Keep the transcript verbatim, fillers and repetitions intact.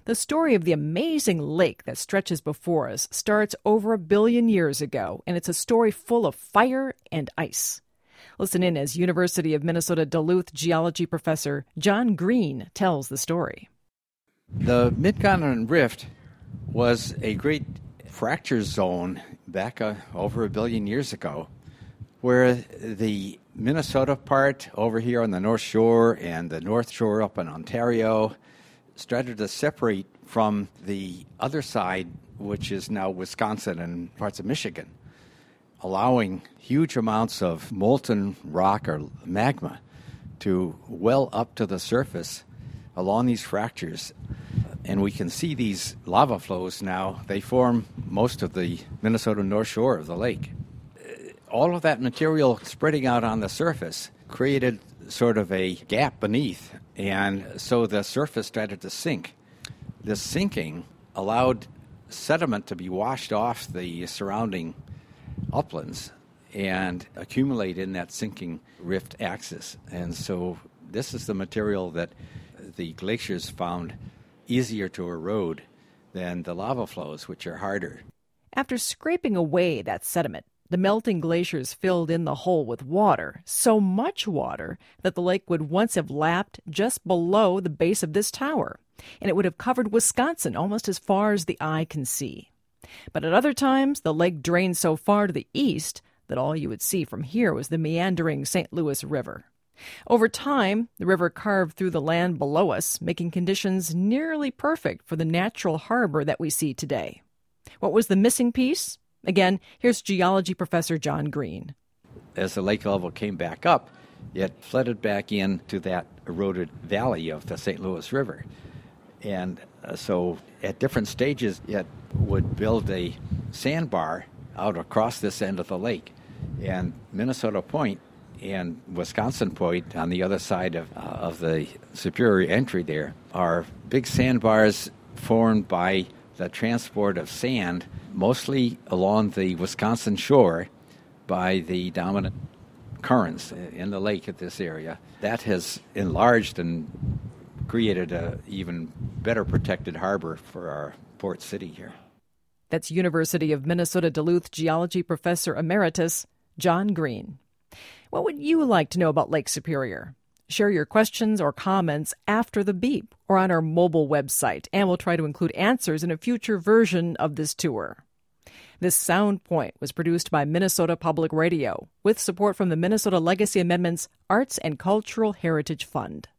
The story of the amazing lake that stretches before us starts over a billion years ago, and it's a story full of fire and ice. Listen in as University of Minnesota Duluth geology professor John Green tells the story. The Mid-Continent Rift was a great fracture zone back uh, over a billion years ago, where the Minnesota part over here on the North Shore and the North Shore up in Ontario started to separate from the other side, which is now Wisconsin and parts of Michigan, allowing huge amounts of molten rock or magma to well up to the surface along these fractures. And we can see these lava flows now. They form most of the Minnesota North Shore of the lake. All of that material spreading out on the surface created sort of a gap beneath, and so the surface started to sink. This sinking allowed sediment to be washed off the surrounding uplands and accumulate in that sinking rift axis. And so this is the material that the glaciers found easier to erode than the lava flows, which are harder. After scraping away that sediment, the melting glaciers filled in the hole with water, so much water that the lake would once have lapped just below the base of this tower, and it would have covered Wisconsin almost as far as the eye can see. But at other times, the lake drained so far to the east that all you would see from here was the meandering Saint Louis River. Over time, the river carved through the land below us, making conditions nearly perfect for the natural harbor that we see today. What was the missing piece? Again, here's geology professor John Green. As the lake level came back up, it flooded back into that eroded valley of the Saint Louis River. And uh, so at different stages, it would build a sandbar out across this end of the lake. And Minnesota Point and Wisconsin Point on the other side of, uh, of the Superior Entry there are big sandbars formed by the transport of sand, mostly along the Wisconsin shore by the dominant currents in the lake at this area. That has enlarged and created an even better protected harbor for our port city here. That's University of Minnesota Duluth geology professor emeritus John Green. What would you like to know about Lake Superior? Share your questions or comments after the beep or on our mobile website, and we'll try to include answers in a future version of this tour. This Sound Point was produced by Minnesota Public Radio with support from the Minnesota Legacy Amendment's Arts and Cultural Heritage Fund.